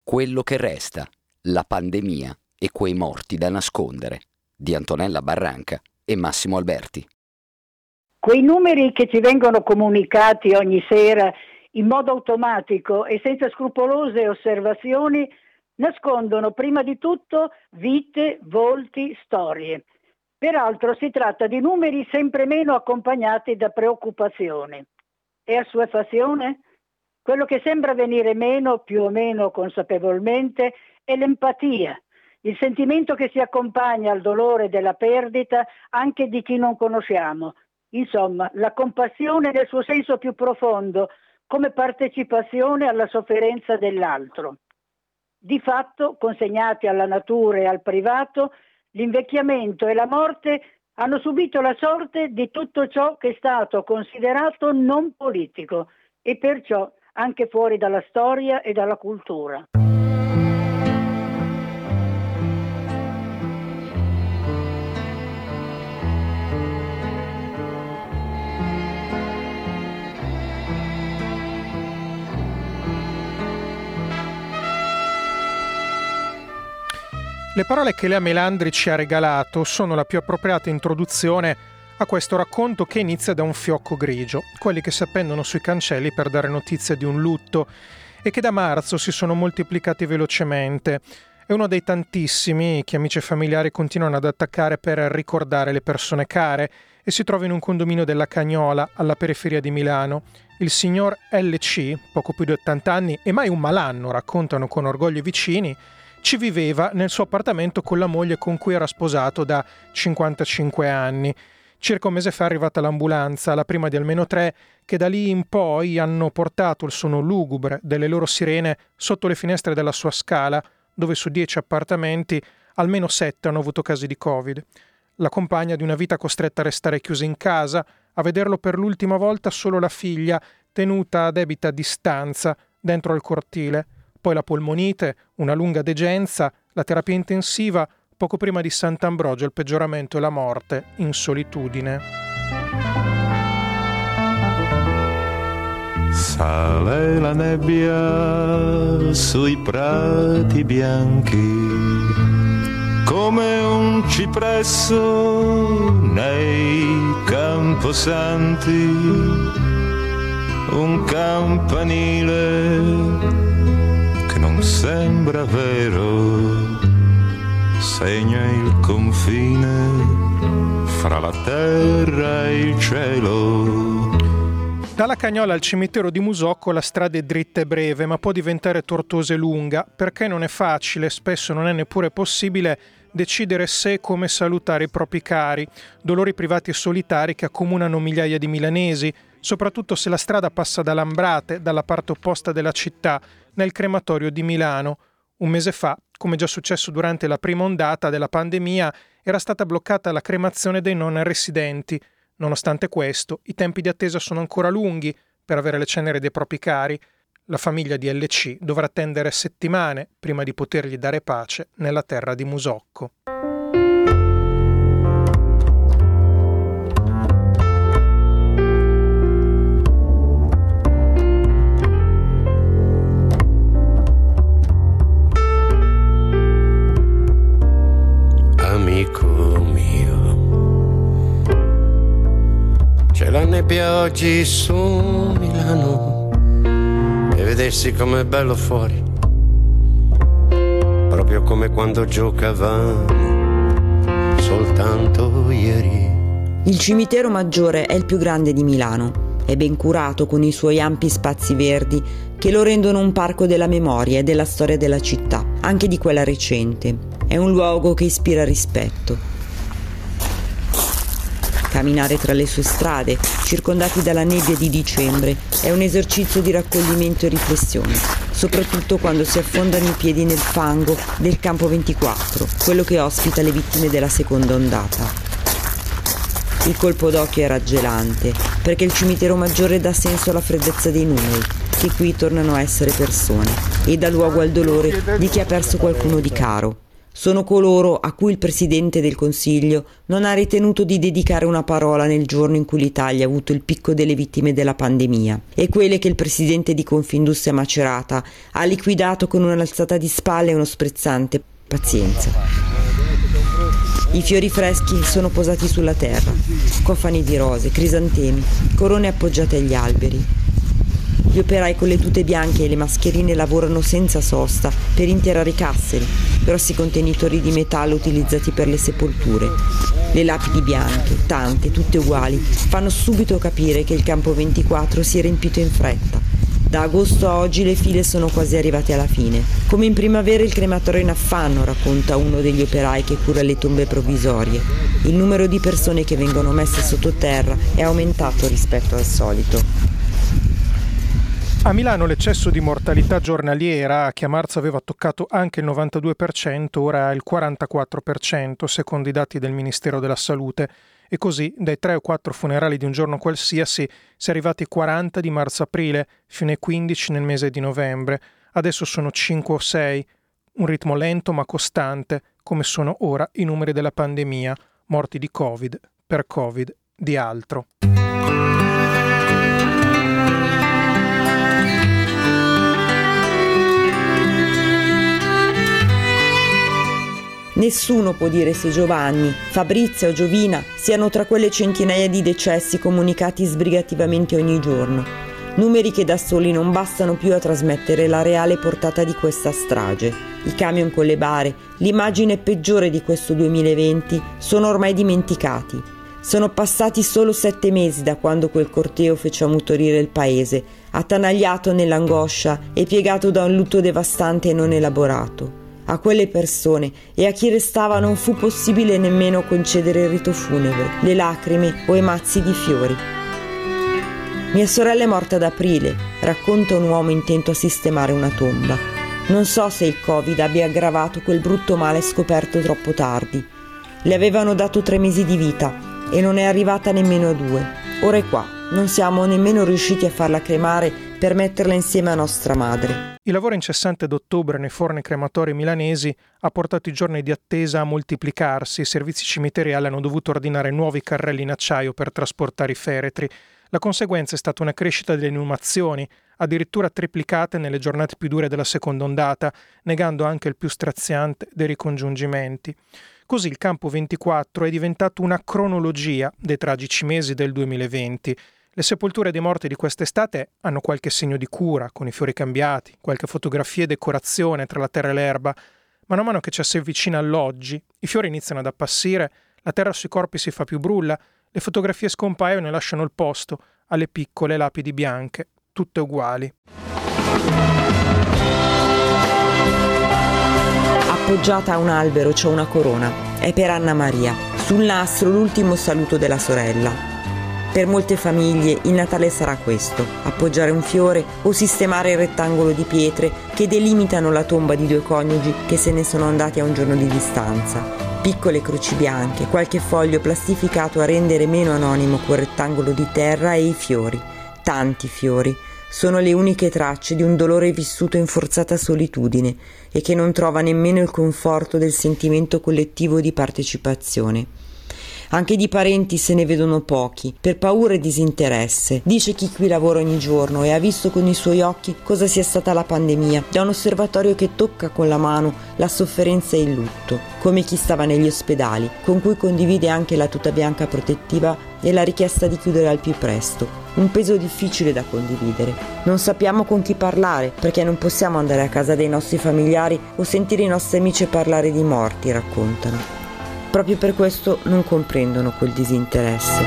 Quello che resta, la pandemia e quei morti da nascondere, di Antonella Barranca e Massimo Alberti. Quei numeri che ci vengono comunicati ogni sera in modo automatico e senza scrupolose osservazioni nascondono prima di tutto vite, volti, storie. Peraltro si tratta di numeri sempre meno accompagnati da preoccupazione. E assuefazione? Quello che sembra venire meno, più o meno consapevolmente, è l'empatia, il sentimento che si accompagna al dolore della perdita anche di chi non conosciamo. Insomma, la compassione nel suo senso più profondo, come partecipazione alla sofferenza dell'altro. Di fatto, consegnati alla natura e al privato, l'invecchiamento e la morte hanno subito la sorte di tutto ciò che è stato considerato non politico e perciò anche fuori dalla storia e dalla cultura. Le parole che Lea Melandri ci ha regalato sono la più appropriata introduzione a questo racconto che inizia da un fiocco grigio, quelli che si appendono sui cancelli per dare notizia di un lutto e che da marzo si sono moltiplicati velocemente. È uno dei tantissimi che amici e familiari continuano ad attaccare per ricordare le persone care e si trova in un condominio della Cagnola, alla periferia di Milano. Il signor LC, poco più di 80 anni e mai un malanno, raccontano con orgoglio i vicini, ci viveva nel suo appartamento con la moglie con cui era sposato da 55 anni. Circa un mese fa è arrivata l'ambulanza, la prima di almeno 3, che da lì in poi hanno portato il suono lugubre delle loro sirene sotto le finestre della sua scala, dove su 10 appartamenti almeno 7 hanno avuto casi di Covid. La compagna di una vita costretta a restare chiusa in casa, a vederlo per l'ultima volta solo la figlia, tenuta a debita distanza dentro al cortile. Poi la polmonite, una lunga degenza, la terapia intensiva, poco prima di Sant'Ambrogio il peggioramento e la morte in solitudine. Sale la nebbia sui prati bianchi, come un cipresso nei camposanti, un campanile non sembra vero, segna il confine fra la terra e il cielo. Dalla Cagnola al cimitero di Musocco la strada è dritta e breve, ma può diventare tortuosa e lunga, perché non è facile, spesso non è neppure possibile, decidere se e come salutare i propri cari, dolori privati e solitari che accomunano migliaia di milanesi, soprattutto se la strada passa da Lambrate, dalla parte opposta della città, nel crematorio di Milano. Un mese fa, come già successo durante la prima ondata della pandemia, era stata bloccata la cremazione dei non residenti. Nonostante questo, i tempi di attesa sono ancora lunghi per avere le ceneri dei propri cari. La famiglia di LC dovrà attendere settimane prima di potergli dare pace nella terra di Musocco. Amico mio, c'è la nebbia oggi su Milano e vedessi com'è bello fuori, proprio come quando giocavamo soltanto ieri. Il cimitero maggiore è il più grande di Milano, è ben curato con i suoi ampi spazi verdi che lo rendono un parco della memoria e della storia della città, anche di quella recente. È un luogo che ispira rispetto. Camminare tra le sue strade, circondati dalla nebbia di dicembre, è un esercizio di raccoglimento e riflessione, soprattutto quando si affondano i piedi nel fango del campo 24, quello che ospita le vittime della seconda ondata. Il colpo d'occhio è raggelante, perché il cimitero maggiore dà senso alla freddezza dei numeri, che qui tornano a essere persone, e dà luogo al dolore di chi ha perso qualcuno di caro. Sono coloro a cui il Presidente del Consiglio non ha ritenuto di dedicare una parola nel giorno in cui l'Italia ha avuto il picco delle vittime della pandemia, e quelle che il Presidente di Confindustria Macerata ha liquidato con un'alzata di spalle e uno sprezzante pazienza. I fiori freschi sono posati sulla terra, cofani di rose, crisantemi, corone appoggiate agli alberi. Gli operai con le tute bianche e le mascherine lavorano senza sosta per interrare casseri, grossi contenitori di metallo utilizzati per le sepolture. Le lapidi bianche, tante, tutte uguali, fanno subito capire che il campo 24 si è riempito in fretta. Da agosto a oggi le file sono quasi arrivate alla fine. Come in primavera il crematorio è in affanno, racconta uno degli operai che cura le tombe provvisorie. Il numero di persone che vengono messe sottoterra è aumentato rispetto al solito. A Milano l'eccesso di mortalità giornaliera, che a marzo aveva toccato anche il 92%, ora è il 44%, secondo i dati del Ministero della Salute. E così, dai 3 o 4 funerali di un giorno qualsiasi, si è arrivati ai 40 di marzo-aprile, fino ai 15 nel mese di novembre. Adesso sono 5 o 6, un ritmo lento ma costante, come sono ora i numeri della pandemia, morti di Covid, per Covid, di altro. Nessuno può dire se Giovanni, Fabrizia o Giovina siano tra quelle centinaia di decessi comunicati sbrigativamente ogni giorno. Numeri che da soli non bastano più a trasmettere la reale portata di questa strage. I camion con le bare, l'immagine peggiore di questo 2020, sono ormai dimenticati. Sono passati solo 7 mesi da quando quel corteo fece ammutorire il paese, attanagliato nell'angoscia e piegato da un lutto devastante e non elaborato. A quelle persone e a chi restava non fu possibile nemmeno concedere il rito funebre, le lacrime o i mazzi di fiori. Mia sorella è morta ad aprile, racconta un uomo intento a sistemare una tomba. Non so se il Covid abbia aggravato quel brutto male scoperto troppo tardi. Le avevano dato 3 mesi di vita e non è arrivata nemmeno a 2. Ora è qua, non siamo nemmeno riusciti a farla cremare per metterla insieme a nostra madre. Il lavoro incessante d'ottobre nei forni crematori milanesi ha portato i giorni di attesa a moltiplicarsi. I servizi cimiteriali hanno dovuto ordinare nuovi carrelli in acciaio per trasportare i feretri. La conseguenza è stata una crescita delle inumazioni, addirittura triplicate nelle giornate più dure della seconda ondata, negando anche il più straziante dei ricongiungimenti. Così il campo 24 è diventato una cronologia dei tragici mesi del 2020. Le sepolture dei morti di quest'estate hanno qualche segno di cura, con i fiori cambiati, qualche fotografia e decorazione tra la terra e l'erba. Man mano che ci si avvicina all'oggi, i fiori iniziano ad appassire, la terra sui corpi si fa più brulla, le fotografie scompaiono e lasciano il posto alle piccole lapidi bianche, tutte uguali. Appoggiata a un albero c'è una corona. È per Anna Maria. Sul nastro l'ultimo saluto della sorella. Per molte famiglie il Natale sarà questo: appoggiare un fiore o sistemare il rettangolo di pietre che delimitano la tomba di 2 coniugi che se ne sono andati a un giorno di distanza. Piccole croci bianche, qualche foglio plastificato a rendere meno anonimo quel rettangolo di terra e i fiori. Tanti fiori. Sono le uniche tracce di un dolore vissuto in forzata solitudine e che non trova nemmeno il conforto del sentimento collettivo di partecipazione. Anche di parenti se ne vedono pochi, per paura e disinteresse, dice chi qui lavora ogni giorno e ha visto con i suoi occhi cosa sia stata la pandemia, da un osservatorio che tocca con la mano la sofferenza e il lutto, come chi stava negli ospedali, con cui condivide anche la tuta bianca protettiva e la richiesta di chiudere al più presto. Un peso difficile da condividere. Non sappiamo con chi parlare, perché non possiamo andare a casa dei nostri familiari o sentire i nostri amici parlare di morti, raccontano. Proprio per questo non comprendono quel disinteresse.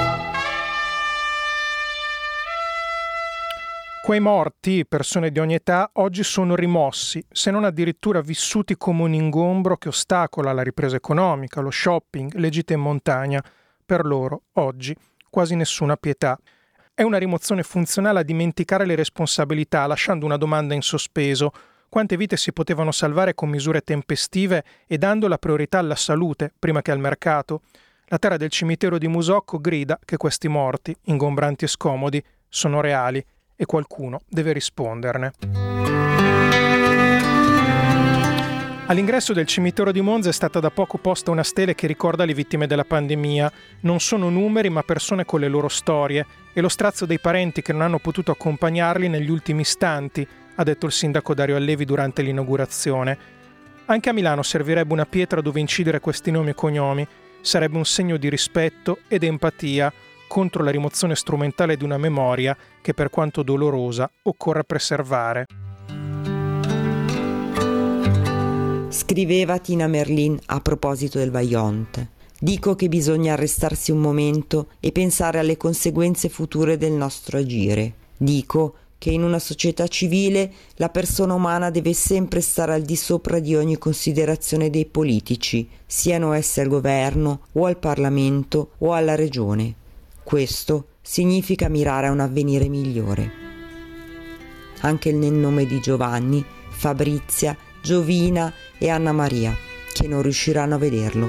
Quei morti, persone di ogni età, oggi sono rimossi, se non addirittura vissuti come un ingombro che ostacola la ripresa economica, lo shopping, le gite in montagna. Per loro, oggi, quasi nessuna pietà. È una rimozione funzionale a dimenticare le responsabilità, lasciando una domanda in sospeso. Quante vite si potevano salvare con misure tempestive e dando la priorità alla salute prima che al mercato? La terra del cimitero di Musocco grida che questi morti, ingombranti e scomodi, sono reali e qualcuno deve risponderne. All'ingresso del cimitero di Monza è stata da poco posta una stele che ricorda le vittime della pandemia. Non sono numeri, ma persone con le loro storie e lo strazio dei parenti che non hanno potuto accompagnarli negli ultimi istanti, ha detto il sindaco Dario Allevi durante l'inaugurazione. Anche a Milano servirebbe una pietra dove incidere questi nomi e cognomi. Sarebbe un segno di rispetto ed empatia contro la rimozione strumentale di una memoria che, per quanto dolorosa, occorre preservare. Scriveva Tina Merlin a proposito del Vajont. Dico che bisogna arrestarsi un momento e pensare alle conseguenze future del nostro agire. Dico che in una società civile la persona umana deve sempre stare al di sopra di ogni considerazione dei politici, siano essi al governo o al Parlamento o alla regione. Questo significa mirare a un avvenire migliore. Anche nel nome di Giovanni, Fabrizia, Giovina e Anna Maria, che non riusciranno a vederlo.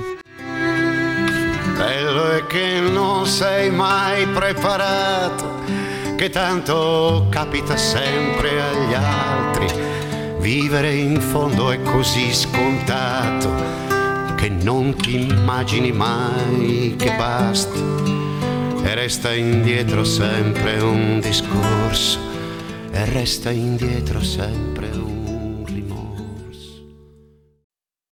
Bello è che non sei mai preparato, che tanto capita sempre agli altri. Vivere in fondo è così scontato che non ti immagini mai che basti e resta indietro sempre un discorso, e resta indietro sempre un